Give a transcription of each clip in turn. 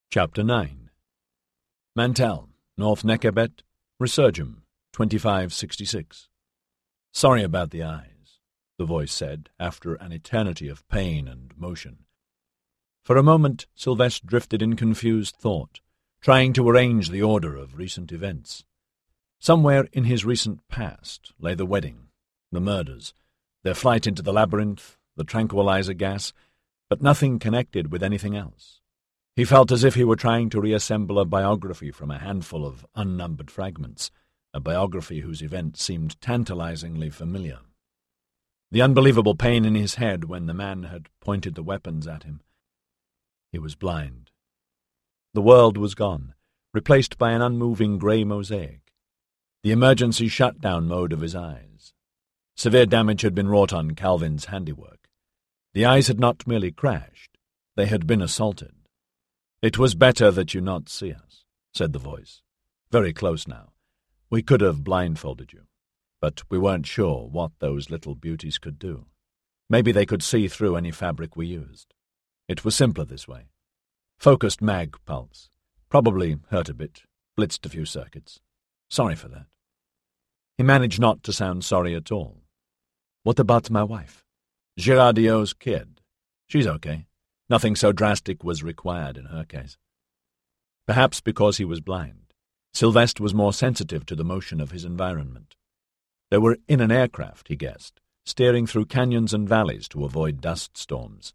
Chapter 9. Mantell, North Nekabet, Resurgam, 2566. "Sorry about the eyes," the voice said, after an eternity of pain and motion. For a moment, Sylvestre drifted in confused thought, trying to arrange the order of recent events. Somewhere in his recent past lay the wedding, the murders, their flight into the labyrinth, the tranquilizer gas, but nothing connected with anything else. He felt as if he were trying to reassemble a biography from a handful of unnumbered fragments, a biography whose events seemed tantalizingly familiar. The unbelievable pain in his head when the man had pointed the weapons at him. He was blind. The world was gone, replaced by an unmoving grey mosaic. The emergency shutdown mode of his eyes. Severe damage had been wrought on Calvin's handiwork. The eyes had not merely crashed, they had been assaulted. "It was better that you not see us," said the voice. "Very close now. We could have blindfolded you, but we weren't sure what those little beauties could do. Maybe they could see through any fabric we used. It was simpler this way. Focused mag pulse. Probably hurt a bit, blitzed a few circuits. Sorry for that." He managed not to sound sorry at all. "What about my wife?" "Girardio's kid. She's okay. Nothing so drastic was required in her case." Perhaps because he was blind, Sylvestre was more sensitive to the motion of his environment. They were in an aircraft, he guessed, steering through canyons and valleys to avoid dust storms.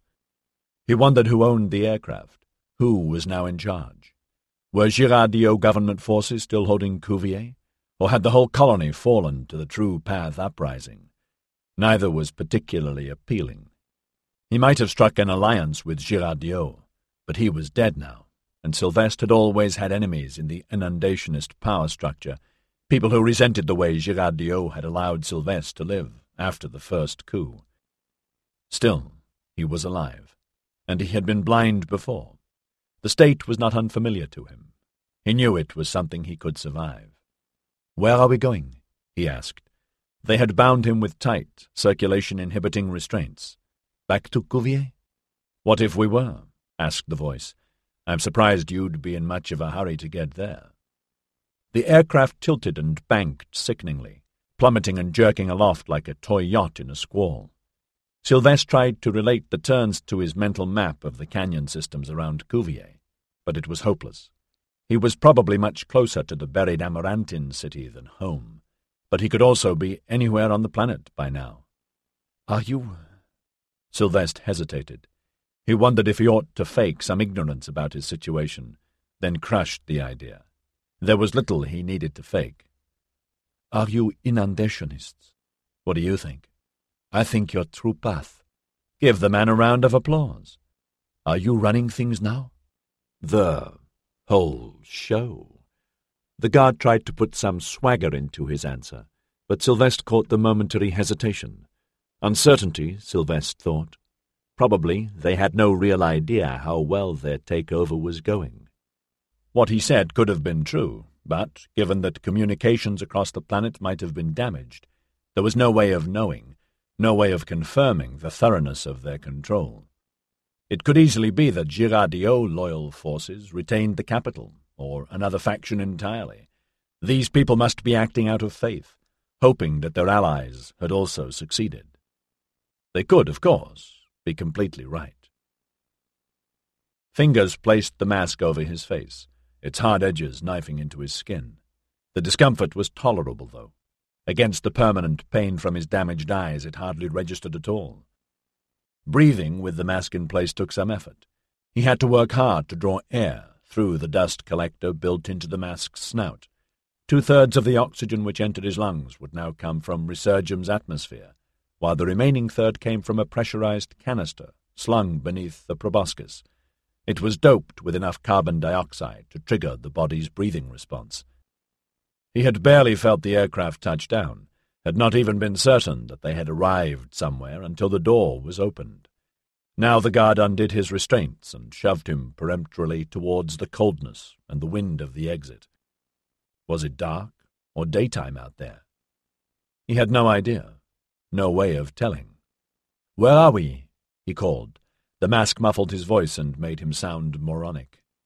He wondered who owned the aircraft, who was now in charge. Were Girardio government forces still holding Cuvier, or had the whole colony fallen to the True Path uprising? Neither was particularly appealing. He might have struck an alliance with Girardio, but he was dead now, and Sylvestre had always had enemies in the inundationist power structure, people who resented the way Girardio had allowed Sylvestre to live after the first coup. Still, he was alive, and he had been blind before. The state was not unfamiliar to him. He knew it was something he could survive. "Where are we going?" he asked. They had bound him with tight, circulation-inhibiting restraints. "Back to Cuvier?" "What if we were?" asked the voice. "I'm surprised you'd be in much of a hurry to get there." The aircraft tilted and banked sickeningly, plummeting and jerking aloft like a toy yacht in a squall. Sylvestre tried to relate the turns to his mental map of the canyon systems around Cuvier, but it was hopeless. He was probably much closer to the buried Amarantin city than home, but he could also be anywhere on the planet by now. "Are you—" Sylvestre hesitated. He wondered if he ought to fake some ignorance about his situation, then crushed the idea. There was little he needed to fake. "Are you inundationists?" "What do you think?" "I think you're True Path." Give the man a round of applause. "Are you running things now?" "The whole show." The guard tried to put some swagger into his answer, but Sylvestre caught the momentary hesitation. Uncertainty, Sylvestre thought. Probably they had no real idea how well their takeover was going. What he said could have been true, but, given that communications across the planet might have been damaged, there was no way of knowing, no way of confirming the thoroughness of their control. It could easily be that Girardio-loyal forces retained the capital, or another faction entirely. These people must be acting out of faith, hoping that their allies had also succeeded. They could, of course, be completely right. Fingers placed the mask over his face, its hard edges knifing into his skin. The discomfort was tolerable, though. Against the permanent pain from his damaged eyes, it hardly registered at all. Breathing with the mask in place took some effort. He had to work hard to draw air through the dust collector built into the mask's snout. 2/3 of the oxygen which entered his lungs would now come from Resurgam's atmosphere, while the remaining third came from a pressurized canister slung beneath the proboscis. It was doped with enough carbon dioxide to trigger the body's breathing response. He had barely felt the aircraft touch down, had not even been certain that they had arrived somewhere until the door was opened. Now the guard undid his restraints and shoved him peremptorily towards the coldness and the wind of the exit. Was it dark or daytime out there? He had no idea. No way of telling. "Where are we?" he called. The mask muffled his voice and made him sound moronic.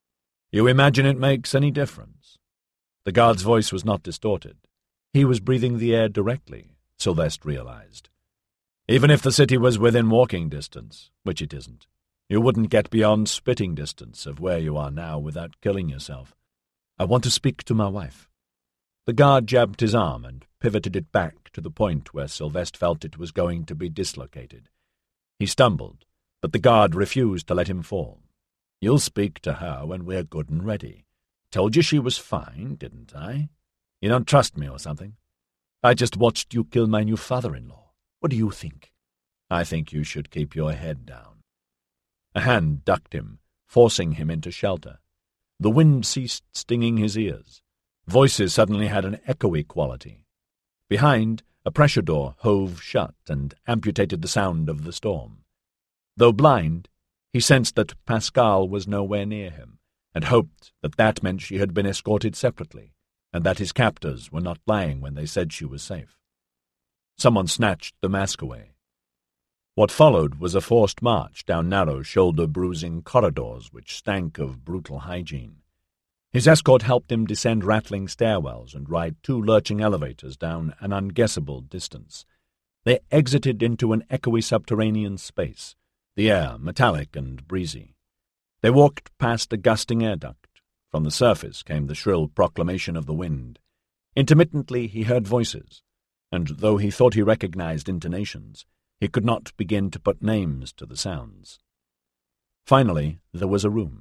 You imagine it makes any difference? The guard's voice was not distorted. He was breathing the air directly, Sylvestre realized. Even if the city was within walking distance, which it isn't, you wouldn't get beyond spitting distance of where you are now without killing yourself. I want to speak to my wife. The guard jabbed his arm and pivoted it back to the point where Sylvestre felt it was going to be dislocated. He stumbled, but the guard refused to let him fall. You'll speak to her when we're good and ready. Told you she was fine, didn't I? You don't trust me or something? I just watched you kill my new father-in-law. What do you think? I think you should keep your head down. A hand ducked him, forcing him into shelter. The wind ceased stinging his ears. Voices suddenly had an echoey quality. Behind, a pressure door hove shut and amputated the sound of the storm. Though blind, he sensed that Pascal was nowhere near him, and hoped that that meant she had been escorted separately, and that his captors were not lying when they said she was safe. Someone snatched the mask away. What followed was a forced march down narrow, shoulder-bruising corridors which stank of brutal hygiene. His escort helped him descend rattling stairwells and ride 2 lurching elevators down an unguessable distance. They exited into an echoey subterranean space, the air metallic and breezy. They walked past a gusting air duct. From the surface came the shrill proclamation of the wind. Intermittently he heard voices, and though he thought he recognized intonations, he could not begin to put names to the sounds. Finally, there was a room.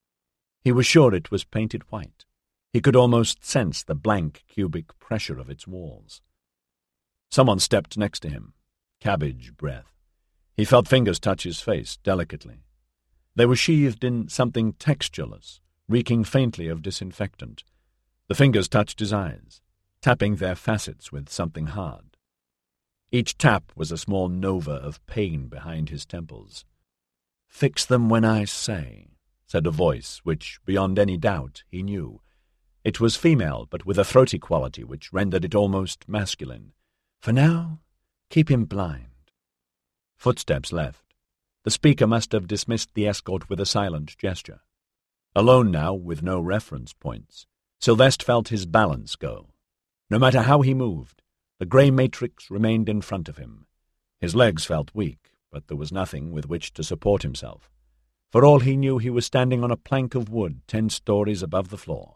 He was sure it was painted white. He could almost sense the blank, cubic pressure of its walls. Someone stepped next to him. Cabbage breath. He felt fingers touch his face delicately. They were sheathed in something textureless, reeking faintly of disinfectant. The fingers touched his eyes, tapping their facets with something hard. Each tap was a small nova of pain behind his temples. "Fix them when I say," said a voice which, beyond any doubt, he knew. It was female, but with a throaty quality which rendered it almost masculine. "For now, keep him blind." Footsteps left. The speaker must have dismissed the escort with a silent gesture. Alone now, with no reference points, Sylvestre felt his balance go. No matter how he moved, the grey matrix remained in front of him. His legs felt weak, but there was nothing with which to support himself. For all he knew, he was standing on a plank of wood 10 stories above the floor.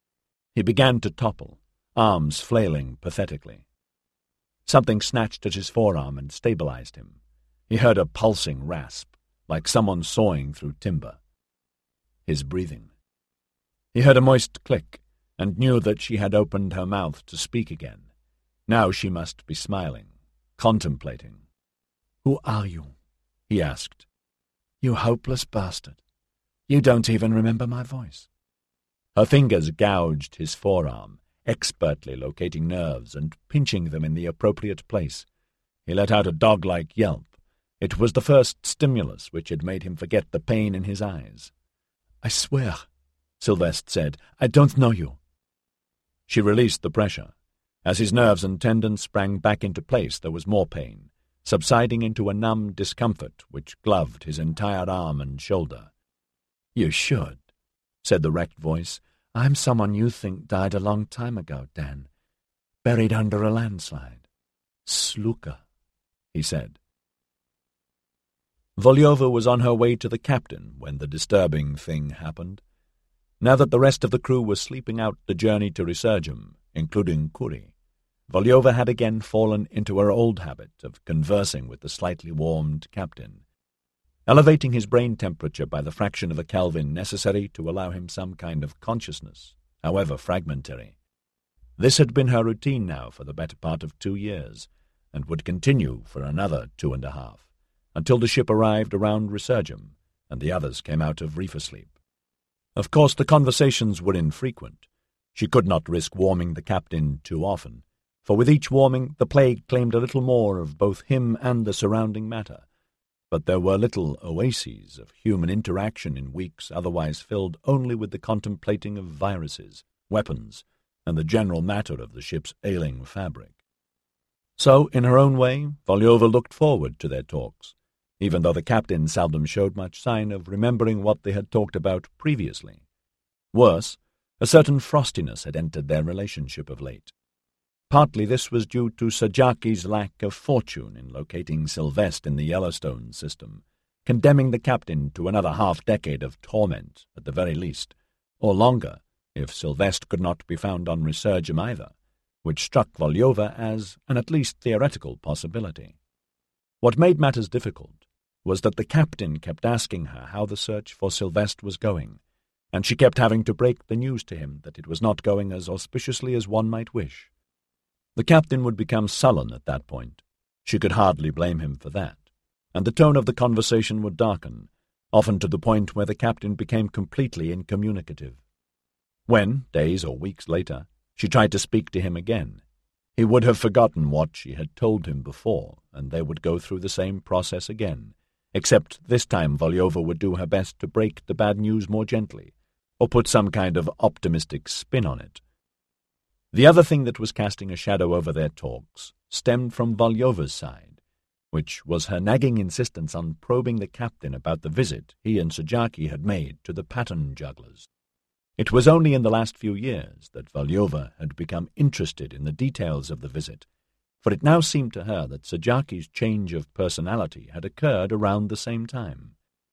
He began to topple, arms flailing pathetically. Something snatched at his forearm and stabilized him. He heard a pulsing rasp, like someone sawing through timber. His breathing. He heard a moist click, and knew that she had opened her mouth to speak again. Now she must be smiling, contemplating. "Who are you?" he asked. "You hopeless bastard. You don't even remember my voice." Her fingers gouged his forearm, expertly locating nerves and pinching them in the appropriate place. He let out a dog-like yelp. It was the first stimulus which had made him forget the pain in his eyes. "I swear," Sylvestre said, "I don't know you." She released the pressure. As his nerves and tendons sprang back into place, there was more pain, subsiding into a numb discomfort which gloved his entire arm and shoulder. "You should," said the wrecked voice. "I'm someone you think died a long time ago, Dan. Buried under a landslide." "Sluka," he said. Volyova was on her way to the captain when the disturbing thing happened. Now that the rest of the crew was sleeping out the journey to Resurgam, including Kuri, Volyova had again fallen into her old habit of conversing with the slightly warmed captain, elevating his brain temperature by the fraction of a Kelvin necessary to allow him some kind of consciousness, however fragmentary. This had been her routine now for the better part of 2 years, and would continue for another 2.5, until the ship arrived around Resurgam, and the others came out of reefer sleep. Of course, the conversations were infrequent. She could not risk warming the captain too often, for with each warming the plague claimed a little more of both him and the surrounding matter. But there were little oases of human interaction in weeks otherwise filled only with the contemplating of viruses, weapons, and the general matter of the ship's ailing fabric. So, in her own way, Volyova looked forward to their talks, even though the captain seldom showed much sign of remembering what they had talked about previously. Worse, a certain frostiness had entered their relationship of late. Partly this was due to Sajaki's lack of fortune in locating Sylvestre in the Yellowstone system, condemning the captain to another half-decade of torment, at the very least, or longer, if Sylvestre could not be found on Resurgam either, which struck Volyova as an at least theoretical possibility. What made matters difficult was that the captain kept asking her how the search for Sylvestre was going, and she kept having to break the news to him that it was not going as auspiciously as one might wish. The captain would become sullen at that point. She could hardly blame him for that, and the tone of the conversation would darken, often to the point where the captain became completely incommunicative. When, days or weeks later, she tried to speak to him again, he would have forgotten what she had told him before, and they would go through the same process again, except this time Volyova would do her best to break the bad news more gently, or put some kind of optimistic spin on it. The other thing that was casting a shadow over their talks stemmed from Volyova's side, which was her nagging insistence on probing the captain about the visit he and Sajaki had made to the pattern jugglers. It was only in the last few years that Volyova had become interested in the details of the visit, for it now seemed to her that Sajaki's change of personality had occurred around the same time.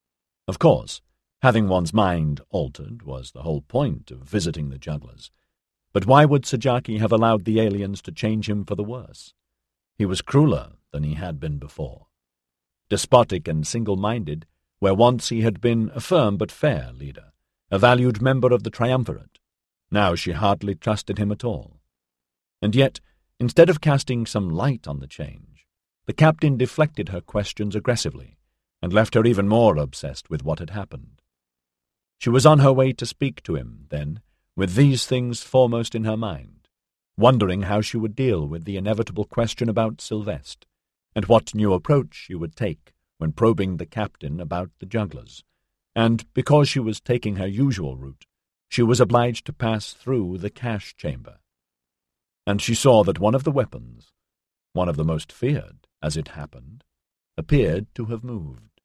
Of course, having one's mind altered was the whole point of visiting the jugglers, but why would Sajaki have allowed the aliens to change him for the worse? He was crueler than he had been before. Despotic and single-minded, where once he had been a firm but fair leader, a valued member of the triumvirate. Now she hardly trusted him at all. And yet, instead of casting some light on the change, the captain deflected her questions aggressively, and left her even more obsessed with what had happened. She was on her way to speak to him, then, with these things foremost in her mind, wondering how she would deal with the inevitable question about Sylvestre, and what new approach she would take when probing the captain about the jugglers. And because she was taking her usual route, she was obliged to pass through the cache chamber. And she saw that one of the weapons, one of the most feared, as it happened, appeared to have moved.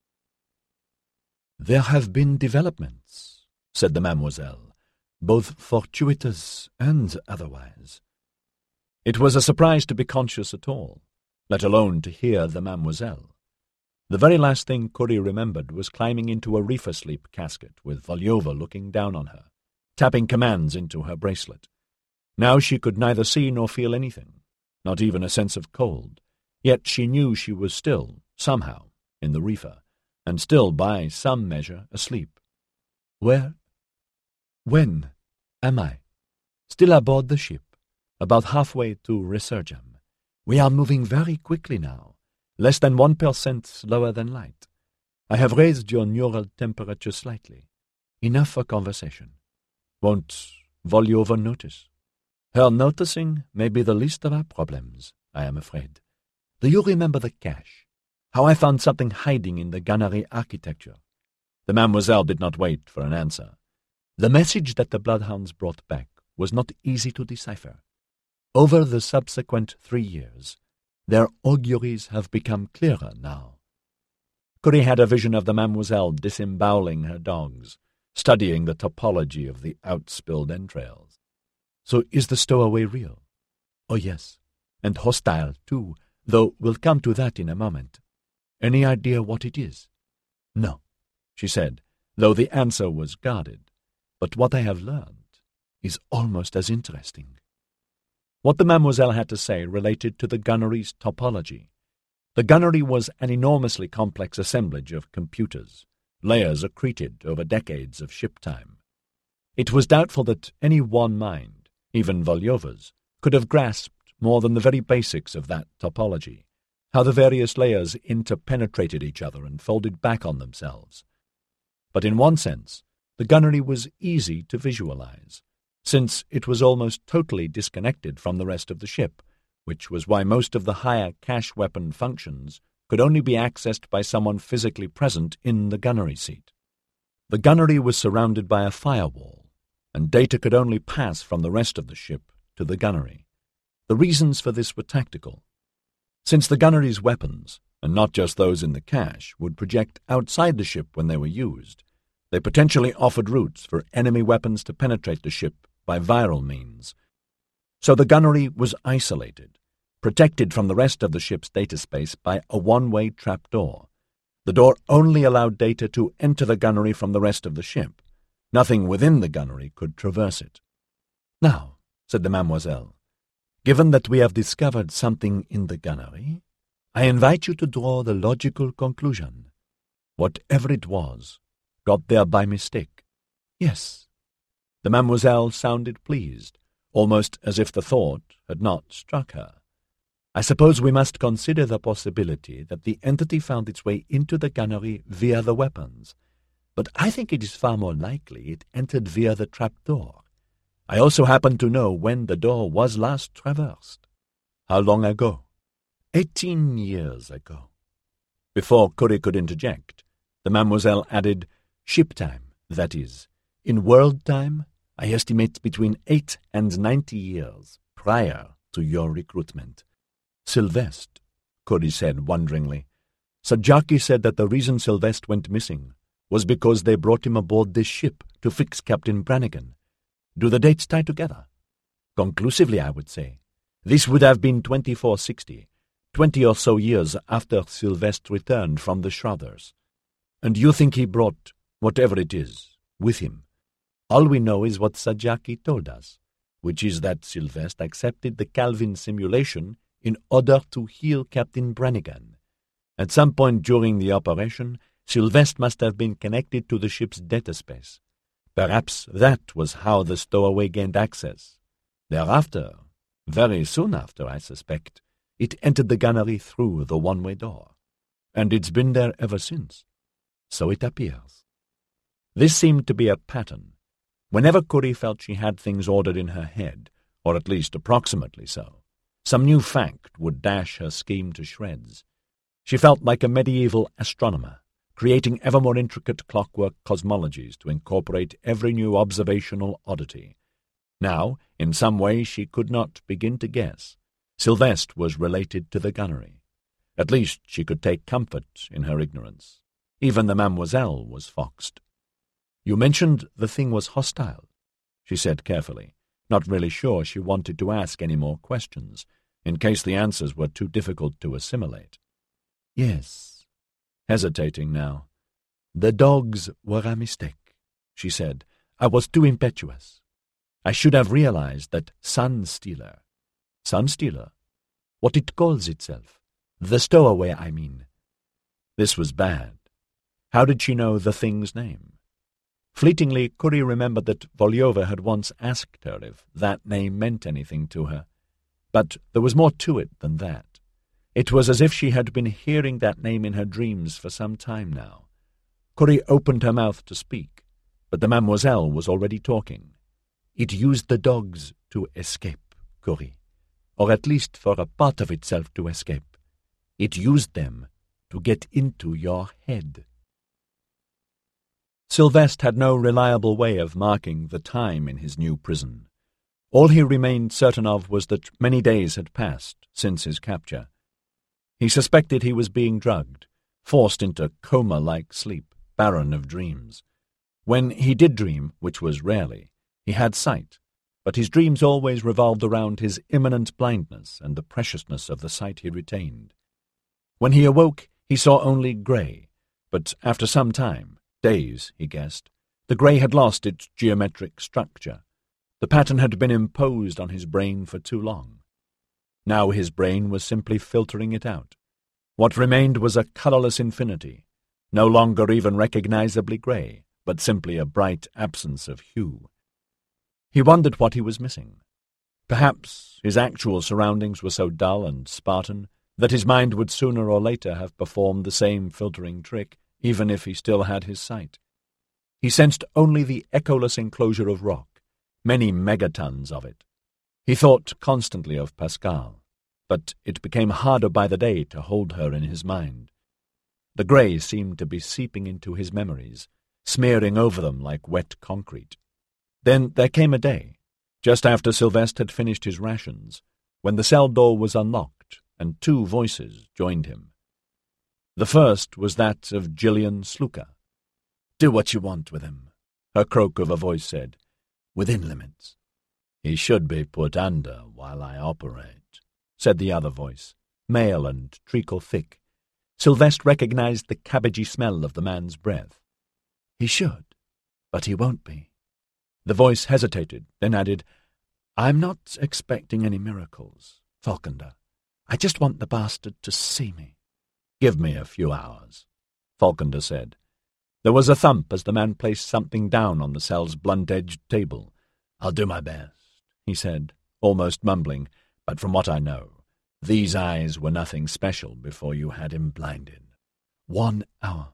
"There have been developments," said the mademoiselle, "both fortuitous and otherwise." It was a surprise to be conscious at all, let alone to hear the mademoiselle. The very last thing Curie remembered was climbing into a reefer sleep casket with Volyova looking down on her, tapping commands into her bracelet. Now she could neither see nor feel anything, not even a sense of cold, yet she knew she was still, somehow, in the reefer, and still by some measure asleep. "When am I?" "Still aboard the ship, about halfway to Resurgam. We are moving very quickly now, less than 1% slower than light. I have raised your neural temperature slightly. Enough for conversation. Won't Volyova notice?" "Her noticing may be the least of our problems, I am afraid. Do you remember the cache? How I found something hiding in the gunnery architecture?" The mademoiselle did not wait for an answer. The message that the bloodhounds brought back was not easy to decipher. Over the subsequent 3 years, their auguries have become clearer now. Curie had a vision of the mademoiselle disemboweling her dogs, studying the topology of the outspilled entrails. "So is the stowaway real?" "Oh, yes, and hostile, too, though we'll come to that in a moment. Any idea what it is?" "No," she said, though the answer was guarded. "But what I have learned is almost as interesting." What the mademoiselle had to say related to the gunnery's topology. The gunnery was an enormously complex assemblage of computers, layers accreted over decades of ship time. It was doubtful that any one mind, even Volyova's, could have grasped more than the very basics of that topology, how the various layers interpenetrated each other and folded back on themselves. But in one sense, the gunnery was easy to visualize, since it was almost totally disconnected from the rest of the ship, which was why most of the higher cache weapon functions could only be accessed by someone physically present in the gunnery seat. The gunnery was surrounded by a firewall, and data could only pass from the rest of the ship to the gunnery. The reasons for this were tactical. Since the gunnery's weapons, and not just those in the cache, would project outside the ship when they were used, They potentially offered routes for enemy weapons to penetrate the ship by viral means. So the gunnery was isolated, protected from the rest of the ship's data space by a one-way trapdoor. The door only allowed data to enter the gunnery from the rest of the ship. Nothing within the gunnery could traverse it. "Now," said the Mademoiselle, "given that we have discovered something in the gunnery, I invite you to draw the logical conclusion. Whatever it was, got there by mistake." "Yes." The Mademoiselle sounded pleased, almost as if the thought had not struck her. "I suppose we must consider the possibility that the entity found its way into the gunnery via the weapons, but I think it is far more likely it entered via the trapdoor. I also happen to know when the door was last traversed." "How long ago?" 18 years ago. Before Curie could interject, the Mademoiselle added, "Ship time, that is. In world time, I estimate between 8 and 90 years prior to your recruitment." "Sylvestre," Curie said wonderingly. "Sajaki said that the reason Sylvestre went missing was because they brought him aboard this ship to fix Captain Brannigan. Do the dates tie together?" "Conclusively, I would say. This would have been 2460, 20 or so years after Sylvestre returned from the Shrouders. And you think he brought, whatever it is, with him? All we know is what Sajaki told us, which is that Sylvestre accepted the Calvin simulation in order to heal Captain Brannigan. At some point during the operation, Sylvestre must have been connected to the ship's data space. Perhaps that was how the stowaway gained access. Thereafter, very soon after, I suspect, it entered the gunnery through the one-way door. And it's been there ever since. So it appears." This seemed to be a pattern. Whenever Curie felt she had things ordered in her head, or at least approximately so, some new fact would dash her scheme to shreds. She felt like a medieval astronomer, creating ever more intricate clockwork cosmologies to incorporate every new observational oddity. Now, in some way she could not begin to guess, Sylvestre was related to the gunnery. At least she could take comfort in her ignorance. Even the Mademoiselle was foxed. "You mentioned the thing was hostile," she said carefully, not really sure she wanted to ask any more questions, in case the answers were too difficult to assimilate. "Yes," hesitating now. "The dogs were a mistake," she said. "I was too impetuous. I should have realized that Sunstealer—" "Sunstealer? What it calls itself. The stowaway, I mean." This was bad. How did she know the thing's name? Fleetingly, Curie remembered that Volyova had once asked her if that name meant anything to her. But there was more to it than that. It was as if she had been hearing that name in her dreams for some time now. Curie opened her mouth to speak, but the Mademoiselle was already talking. "It used the dogs to escape, Curie, or at least for a part of itself to escape. It used them to get into your head." Sylvestre had no reliable way of marking the time in his new prison. All he remained certain of was that many days had passed since his capture. He suspected he was being drugged, forced into coma-like sleep, barren of dreams. When he did dream, which was rarely, he had sight, but his dreams always revolved around his imminent blindness and the preciousness of the sight he retained. When he awoke, he saw only grey, but after some time, days, he guessed, the grey had lost its geometric structure. The pattern had been imposed on his brain for too long. Now his brain was simply filtering it out. What remained was a colourless infinity, no longer even recognizably grey, but simply a bright absence of hue. He wondered what he was missing. Perhaps his actual surroundings were so dull and Spartan that his mind would sooner or later have performed the same filtering trick, even if he still had his sight. He sensed only the echoless enclosure of rock, many megatons of it. He thought constantly of Pascal, but it became harder by the day to hold her in his mind. The grey seemed to be seeping into his memories, smearing over them like wet concrete. Then there came a day, just after Sylvestre had finished his rations, when the cell door was unlocked and two voices joined him. The first was that of Gillian Sluka. Do what you want with him, her croak of a voice said, within limits. He should be put under while I operate, said the other voice, male and treacle-thick. Sylvestre recognized the cabbagey smell of the man's breath. He should, but he won't be. The voice hesitated, then added, I'm not expecting any miracles, Falkender. I just want the bastard to see me. Give me a few hours, Falkender said. There was a thump as the man placed something down on the cell's blunt-edged table. I'll do my best, he said, almost mumbling, but from what I know, these eyes were nothing special before you had him blinded. 1 hour.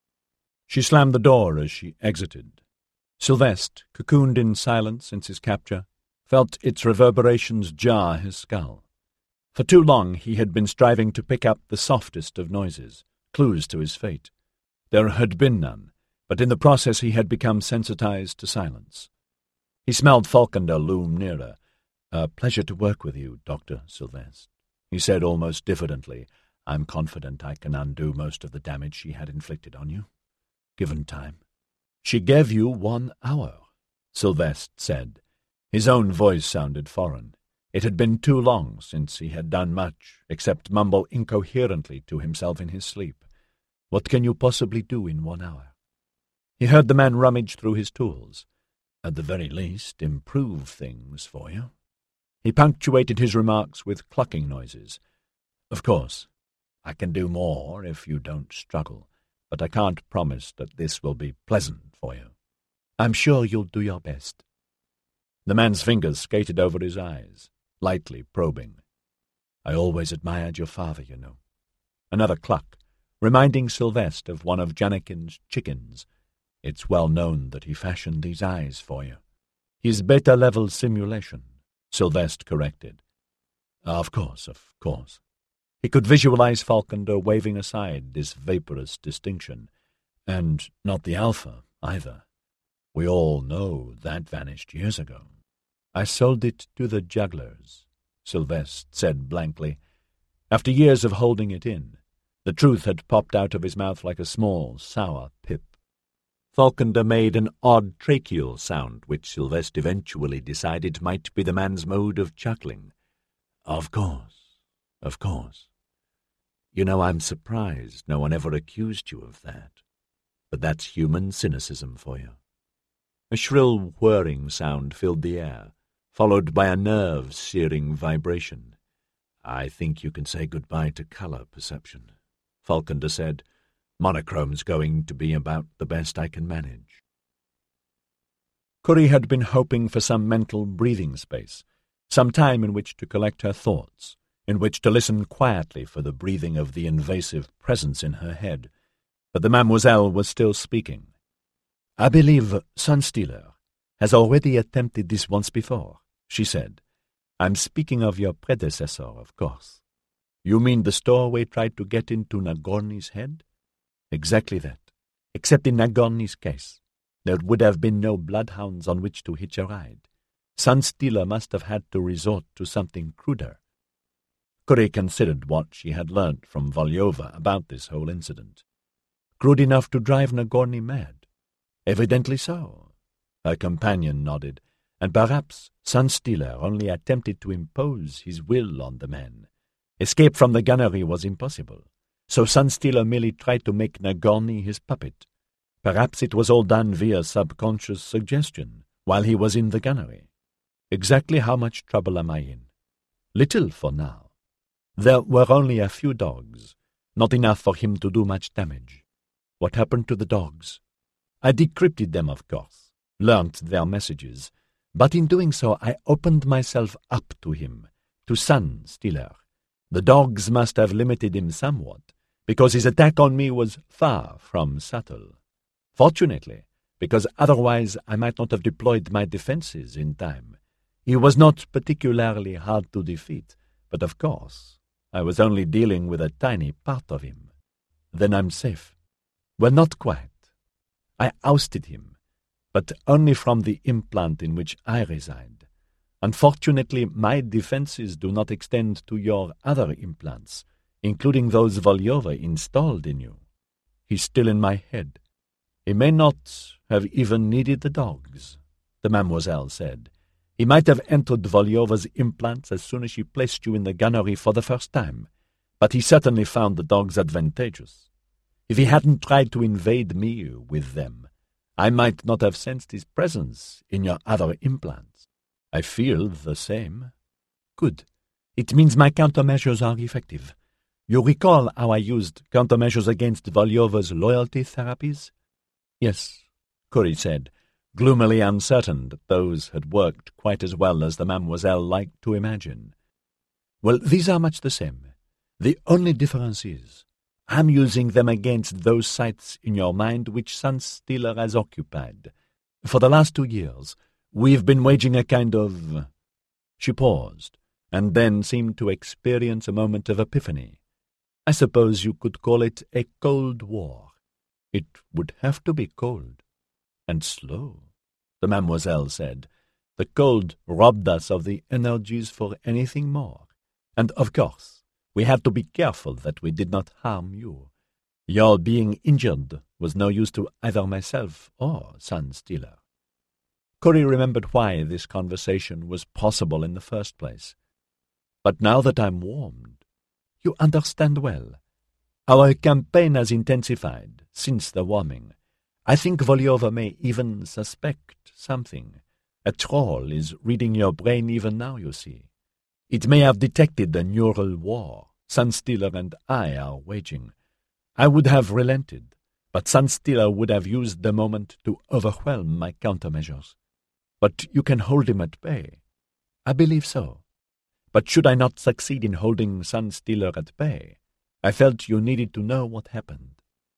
She slammed the door as she exited. Sylvestre, cocooned in silence since his capture, felt its reverberations jar his skull. For too long he had been striving to pick up the softest of noises, clues to his fate. There had been none, but in the process he had become sensitized to silence. He smelled Falkender loom nearer. A pleasure to work with you, Dr. Sylvestre, he said almost diffidently. I'm confident I can undo most of the damage she had inflicted on you, given time. She gave you 1 hour, Sylvestre said. His own voice sounded foreign. It had been too long since he had done much, except mumble incoherently to himself in his sleep. What can you possibly do in 1 hour? He heard the man rummage through his tools. At the very least, improve things for you. He punctuated his remarks with clucking noises. Of course, I can do more if you don't struggle, but I can't promise that this will be pleasant for you. I'm sure you'll do your best. The man's fingers skated over his eyes, lightly probing. I always admired your father, you know. Another cluck, reminding Sylvestre of one of Janikin's chickens. It's well known that he fashioned these eyes for you. His beta-level simulation, Sylvestre corrected. Of course. He could visualize Falkender waving aside this vaporous distinction. And not the alpha, either. We all know that vanished years ago. I sold it to the jugglers, Sylvestre said blankly. After years of holding it in, the truth had popped out of his mouth like a small, sour pip. Falkender made an odd tracheal sound, which Sylvestre eventually decided might be the man's mode of chuckling. Of course. You know, I'm surprised no one ever accused you of that. But that's human cynicism for you. A shrill whirring sound filled the air, followed by a nerve-searing vibration. I think you can say goodbye to color perception, Falkender said. Monochrome's going to be about the best I can manage. Curie had been hoping for some mental breathing space, some time in which to collect her thoughts, in which to listen quietly for the breathing of the invasive presence in her head. But the mademoiselle was still speaking. I believe Sunstealer has already attempted this once before, she said. I'm speaking of your predecessor, of course. You mean the stowaway tried to get into Nagorny's head? Exactly that. Except in Nagorny's case, there would have been no bloodhounds on which to hitch a ride. Sunstealer must have had to resort to something cruder. Curie considered what she had learnt from Volyova about this whole incident. Crude enough to drive Nagorny mad? Evidently so. Her companion nodded, and perhaps Sunstealer only attempted to impose his will on the man. Escape from the gunnery was impossible, so Sunstealer merely tried to make Nagorny his puppet. Perhaps it was all done via subconscious suggestion, while he was in the gunnery. Exactly how much trouble am I in? Little for now. There were only a few dogs, not enough for him to do much damage. What happened to the dogs? I decrypted them, of course, learnt their messages, but in doing so I opened myself up to him, to Sunstealer. The dogs must have limited him somewhat, because his attack on me was far from subtle. Fortunately, because otherwise I might not have deployed my defenses in time. He was not particularly hard to defeat, but of course I was only dealing with a tiny part of him. Then I'm safe. Well, not quite. I ousted him, but only from the implant in which I reside. Unfortunately, my defenses do not extend to your other implants, including those Volyova installed in you. He's still in my head. He may not have even needed the dogs, the mademoiselle said. He might have entered Volyova's implants as soon as she placed you in the gunnery for the first time, but he certainly found the dogs advantageous. If he hadn't tried to invade me with them, I might not have sensed his presence in your other implants. I feel the same. Good. It means my countermeasures are effective. You recall how I used countermeasures against Volyova's loyalty therapies? Yes, Curie said, gloomily uncertain that those had worked quite as well as the mademoiselle liked to imagine. Well, these are much the same. The only difference is, I'm using them against those sites in your mind which Sunstealer has occupied. For the last 2 years, we've been waging a kind of— She paused, and then seemed to experience a moment of epiphany. I suppose you could call it a Cold War. It would have to be cold. And slow, the mademoiselle said. The cold robbed us of the energies for anything more. And, of course, we had to be careful that we did not harm you. Your being injured was no use to either myself or Sunstealer. Curie remembered why this conversation was possible in the first place. But now that I'm warmed, you understand well. Our campaign has intensified since the warming. I think Volyova may even suspect something. A troll is reading your brain even now, you see. It may have detected the neural war Sunstealer and I are waging. I would have relented, but Sunstealer would have used the moment to overwhelm my countermeasures. But you can hold him at bay. I believe so. But should I not succeed in holding Sunstealer at bay, I felt you needed to know what happened.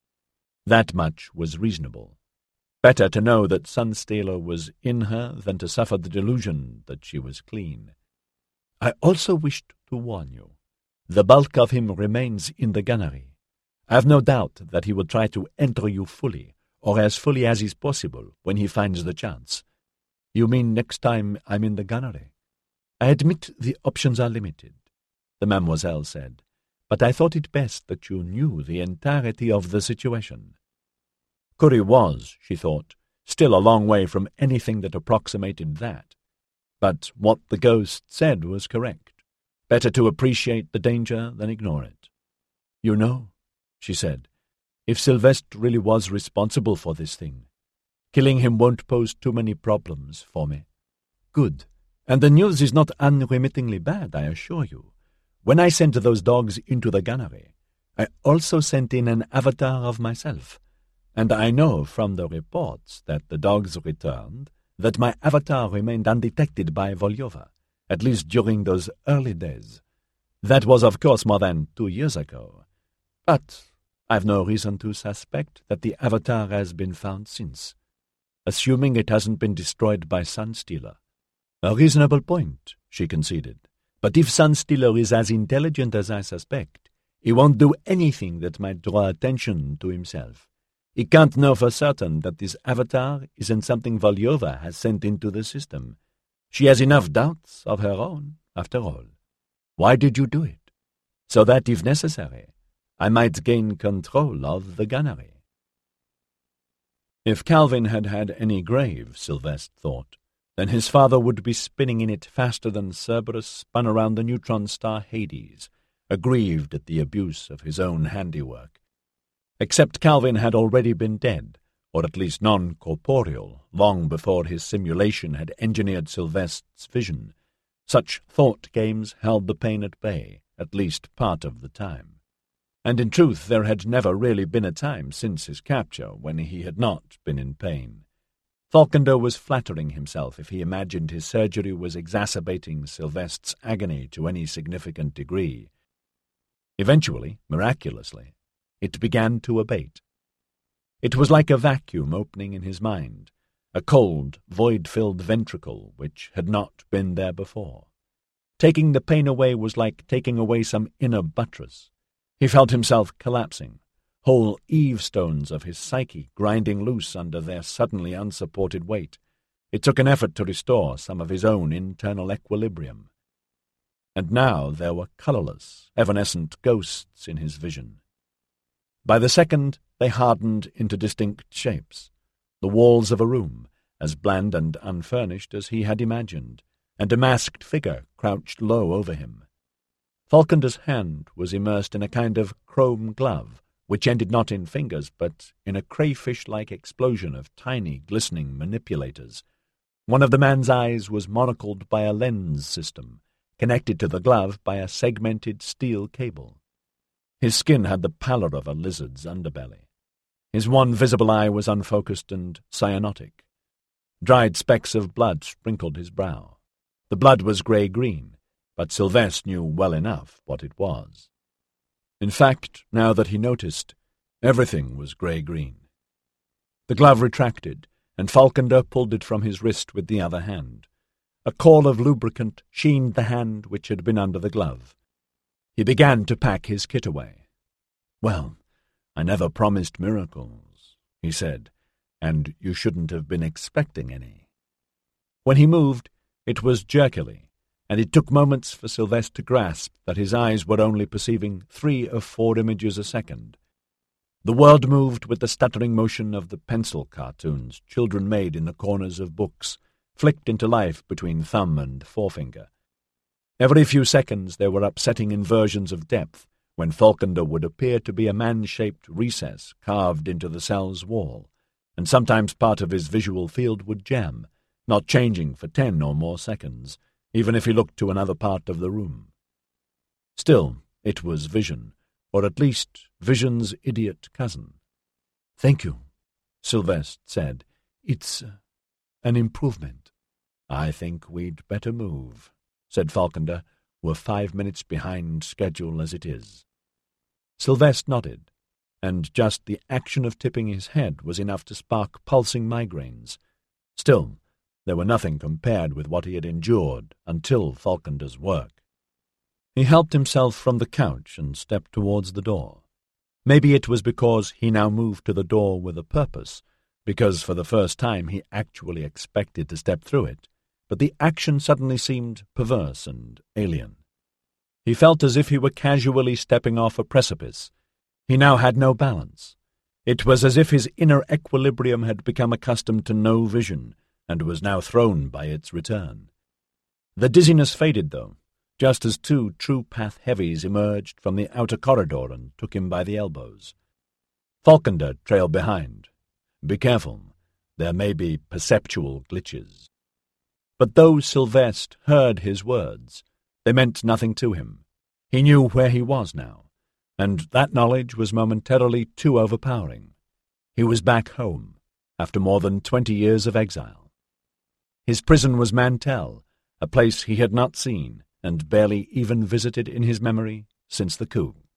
That much was reasonable. Better to know that Sunstealer was in her than to suffer the delusion that she was clean. I also wished to warn you. The bulk of him remains in the gunnery. I have no doubt that he will try to enter you fully, or as fully as is possible, when he finds the chance. You mean next time I'm in the gunnery? I admit the options are limited, the mademoiselle said, but I thought it best that you knew the entirety of the situation. Curie was, she thought, still a long way from anything that approximated that. But what the ghost said was correct. Better to appreciate the danger than ignore it. You know, she said, if Sylvestre really was responsible for this thing, killing him won't pose too many problems for me. Good. And the news is not unremittingly bad, I assure you. When I sent those dogs into the gunnery, I also sent in an avatar of myself, and I know from the reports that the dogs returned that my avatar remained undetected by Volyova, at least during those early days. That was, of course, more than 2 years ago. But I've no reason to suspect that the avatar has been found since, assuming it hasn't been destroyed by Sunstealer. A reasonable point, she conceded. But if Sunstealer is as intelligent as I suspect, he won't do anything that might draw attention to himself. He can't know for certain that this avatar isn't something Volyova has sent into the system. She has enough doubts of her own, after all. Why did you do it? So that, if necessary, I might gain control of the gunnery. If Calvin had had any grave, Sylvestre thought, then his father would be spinning in it faster than Cerberus spun around the neutron star Hades, aggrieved at the abuse of his own handiwork. Except Calvin had already been dead, or at least non-corporeal, long before his simulation had engineered Sylvestre's vision. Such thought games held the pain at bay, at least part of the time. And in truth there had never really been a time since his capture when he had not been in pain. Falkender was flattering himself if he imagined his surgery was exacerbating Sylvestre's agony to any significant degree. Eventually, miraculously, it began to abate. It was like a vacuum opening in his mind, a cold, void-filled ventricle which had not been there before. Taking the pain away was like taking away some inner buttress. He felt himself collapsing, whole eave-stones of his psyche grinding loose under their suddenly unsupported weight. It took an effort to restore some of his own internal equilibrium. And now there were colourless, evanescent ghosts in his vision. By the second, they hardened into distinct shapes, the walls of a room, as bland and unfurnished as he had imagined, and a masked figure crouched low over him. Falconder's hand was immersed in a kind of chrome glove, which ended not in fingers, but in a crayfish-like explosion of tiny, glistening manipulators. One of the man's eyes was monocled by a lens system, connected to the glove by a segmented steel cable. His skin had the pallor of a lizard's underbelly. His one visible eye was unfocused and cyanotic. Dried specks of blood sprinkled his brow. The blood was grey-green, but Sylvestre knew well enough what it was. In fact, now that he noticed, everything was grey-green. The glove retracted, and Falkender pulled it from his wrist with the other hand. A caul of lubricant sheened the hand which had been under the glove. He began to pack his kit away. "Well, I never promised miracles," he said, "and you shouldn't have been expecting any." When he moved, it was jerkily, and it took moments for Sylvestre to grasp that his eyes were only perceiving 3 of 4 images a second. The world moved with the stuttering motion of the pencil cartoons children made in the corners of books, flicked into life between thumb and forefinger. Every few seconds there were upsetting inversions of depth, when Falkender would appear to be a man-shaped recess carved into the cell's wall, and sometimes part of his visual field would jam, not changing for 10 or more seconds, even if he looked to another part of the room. Still, it was vision, or at least vision's idiot cousin. "Thank you," Sylvestre said. "It's an improvement." "I think we'd better move," said Falkender. "We're 5 minutes behind schedule as it is." Sylvestre nodded, and just the action of tipping his head was enough to spark pulsing migraines. Still, they were nothing compared with what he had endured until Falconder's work. He helped himself from the couch and stepped towards the door. Maybe it was because he now moved to the door with a purpose, because for the first time he actually expected to step through it, but the action suddenly seemed perverse and alien. He felt as if he were casually stepping off a precipice. He now had no balance. It was as if his inner equilibrium had become accustomed to no vision, and was now thrown by its return. The dizziness faded, though, just as 2 true-path heavies emerged from the outer corridor and took him by the elbows. Falkender trailed behind. "Be careful. There may be perceptual glitches." But though Sylvestre heard his words, they meant nothing to him. He knew where he was now, and that knowledge was momentarily too overpowering. He was back home, after more than 20 years of exile. His prison was Mantell, a place he had not seen and barely even visited in his memory since the coup.